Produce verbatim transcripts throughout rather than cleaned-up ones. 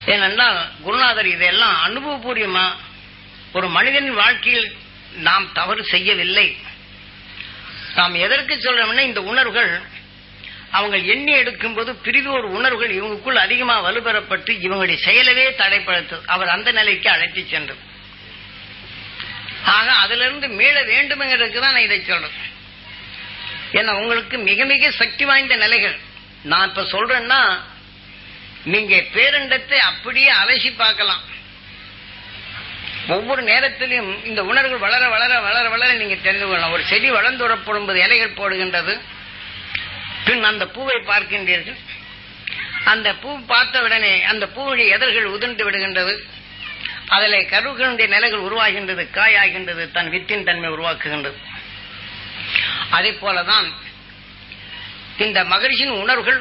ஏனென்றால் குருநாதர் இதெல்லாம் அனுபவபூர்வமா ஒரு மனிதனின் வாழ்க்கையில் நாம் தவறு செய்யவில்லை. நாம் எதற்கு சொல்றோம்னா, இந்த உணர்வுகள் அவங்க எண்ணி எடுக்கும் போது பிரிவு ஒரு உணர்வுகள் இவங்களுக்குள் அதிகமாக வலுப்பெறப்பட்டு இவங்களுடைய செயலவே தடைப்படுத்து அவர் அந்த நிலைக்கு அழைத்து சென்றது. ஆக அதிலிருந்து மீள வேண்டும்ங்கிறதுக்கு தான் நான் இதை சொல்றேன். ஏன்னா உங்களுக்கு மிக மிக சக்தி வாய்ந்த நிலைகள் நான் இப்ப சொல்றேன்னா, நீங்க பேரண்டத்தை அப்படியே அலசி பார்க்கலாம். ஒவ்வொரு நேரத்திலும் இந்த உணர்வுகள் வளர வளர வளர வளர நீங்க தெரிந்து கொள்ளலாம். ஒரு செடி வளர்ந்துறப்படும் போது இலைகள் போடுகின்றது, பின் அந்த பூவை பார்க்கின்றீர்கள். அந்த பூ பார்த்த உடனே அந்த பூவுடைய எதழ்கள் உதிர்ந்து விடுகின்றது, அதில் கருவுகளுடைய நிலைகள் உருவாகின்றது, காயாகின்றது, தன் வித்தின் தன்மை உருவாக்குகின்றது. அதே போலதான் இந்த மகரிஷின் உணர்வுகள்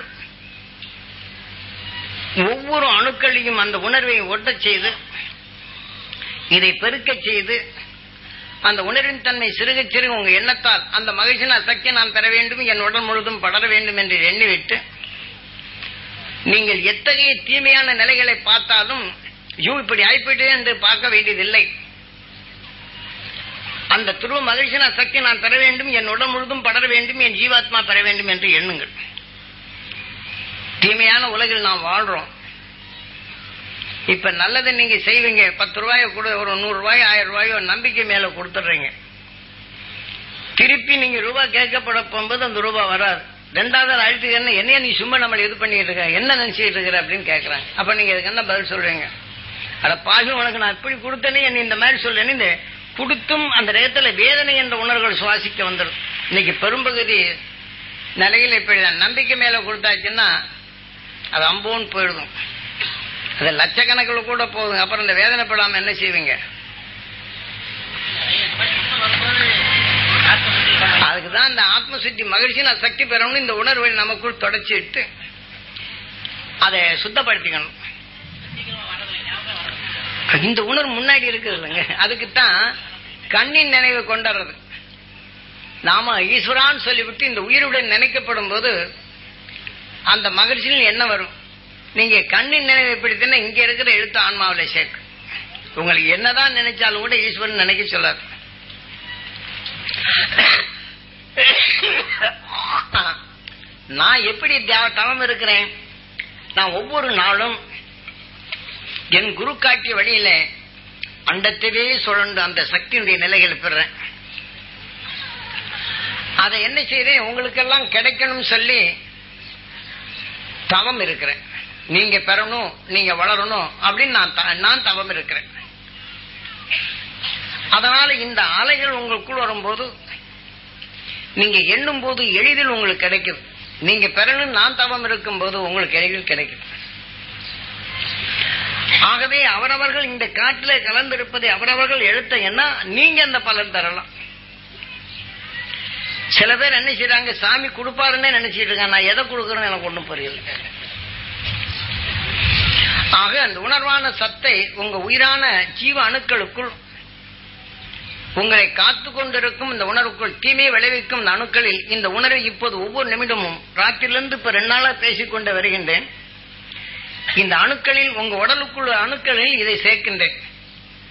ஒவ்வொரு அணுக்களையும் அந்த உணர்வை ஒட்டச் செய்து இதை பெருக்க செய்து அந்த உணர்வின் தன்மை சிறுக சிறுக உங்க எண்ணத்தால் அந்த மகிழ்ச்சியின் சக்தியை நான் பெற வேண்டும், என் உடல் முழுதும் படர வேண்டும் என்று எண்ணிவிட்டு நீங்கள் எத்தகைய தீமையான நிலைகளை பார்த்தாலும் யூ இப்படி ஆய்ப்பிட்டு என்று பார்க்க வேண்டியதில்லை. அந்த துருவ மகிழ்ச்சியின் சக்தி நான் பெற வேண்டும், என் உடல் முழுதும் படர வேண்டும், என் ஜீவாத்மா பெற வேண்டும் என்று எண்ணுங்கள். தீமையான உலகில் நாம் வாழ்றோம். இப்ப நல்லதை நீங்க செய்வீங்க, பத்து ரூபாய கூட ஒரு நூறு ரூபாய் ஆயிரம் ரூபாயோ நம்பிக்கை மேல கொடுத்துடுறீங்க. திருப்பி நீங்க ரூபாய் கேட்கப்பட போகும்போது அந்த ரூபாய் வராது. ரெண்டாவது அழுத்துக்கன்னு என்னைய நீ சும்மா நம்மளை இது பண்ணிட்டு இருக்க, என்ன நினைச்சிட்டு இருக்கிற அப்படின்னு கேட்கறாங்க. அப்ப நீங்க இதுக்கு என்ன பதில் சொல்றீங்க? அட பாகு, உனக்கு நான் இப்படி கொடுத்தனே நீ இந்த மாதிரி சொல்றேன்னு இந்த கொடுத்தும் அந்த நேரத்துல வேதனை என்ற உணர்வுகள் சுவாசிக்க வந்துடும். இன்னைக்கு பெரும்பகுதி நிலையில் இப்படி நம்பிக்கை மேல கொடுத்தாச்சுன்னா அது அம்போன்னு போயிடும், அது லட்சக்கணக்கில் கூட போகுது. அப்புறம் இந்த வேதனைப்படாம என்ன செய்வீங்க? அதுக்குதான் இந்த ஆத்மசுத்தி மகிழ்ச்சி நான் சக்தி பெறணும், இந்த உணர்வை நமக்குள் தொடச்சிட்டு அதை சுத்தப்படுத்திக்கணும். இந்த உணர்வு முன்னாடி இருக்குது இல்லைங்க, அதுக்குத்தான் கண்ணின் நினைவை கொண்டாடுறது. நாம ஈஸ்வரான்னு சொல்லிவிட்டு இந்த உயிருடன் நினைக்கப்படும் போது அந்த மகிழ்ச்சியில் என்ன வரும்? நீங்க கண்ணின் நினைவை பிடித்தா இங்க இருக்கிற எழுத்து ஆன்மாவில சேர்க்கு. உங்களுக்கு என்னதான் நினைச்சாலும் கூட ஈஸ்வரன் நினைக்க சொல்லாது. நான் எப்படி தவம் இருக்கிறேன்? நான் ஒவ்வொரு நாளும் என் குரு காட்டிய வழியில அண்டத்தவே சுழண்டு அந்த சக்தியுடைய நிலைகளை பெறேன். அதை என்ன செய்யறேன்? உங்களுக்கெல்லாம் கிடைக்கணும் சொல்லி தவம் இருக்கிறேன். நீங்க பெறணும், நீங்க வளரணும் அப்படின்னு நான் நான் தவம் இருக்கிறேன். அதனால இந்த அலைகள் உங்களுக்குள் வரும்போது நீங்க எண்ணும் போது எளிதில் உங்களுக்கு கிடைக்குது. நீங்க பெறணும் நான் தவம் இருக்கும் போது உங்களுக்கு எளிதில் கிடைக்கும். ஆகவே அவரவர்கள் இந்த காட்டில கலந்திருப்பதை அவரவர்கள் எழுத்த என்ன நீங்க அந்த பலன் தரலாம். சில பேர் என்ன செய்யறாங்க, சாமி கொடுப்பாருன்னே நினைச்சிட்டு இருக்காங்க. நான் எதை கொடுக்கறேன்னு எனக்கு ஒன்றும் புரியல. ஆக அந்த உணர்வான சத்தை உங்க உயிரான ஜீவ அணுக்களுக்குள் உங்களை காத்து கொண்டிருக்கும் இந்த உணர்வுக்குள் தீமையை விளைவிக்கும் இந்த அணுக்களில் இந்த உணர்வை இப்போது ஒவ்வொரு நிமிடமும் ராத்திரிலிருந்து இப்ப ரெண்டு நாளா பேசிக்கொண்டு வருகின்றேன். இந்த அணுக்களில் உங்க உடலுக்குள்ள அணுக்களில் இதை சேர்க்கின்றேன்.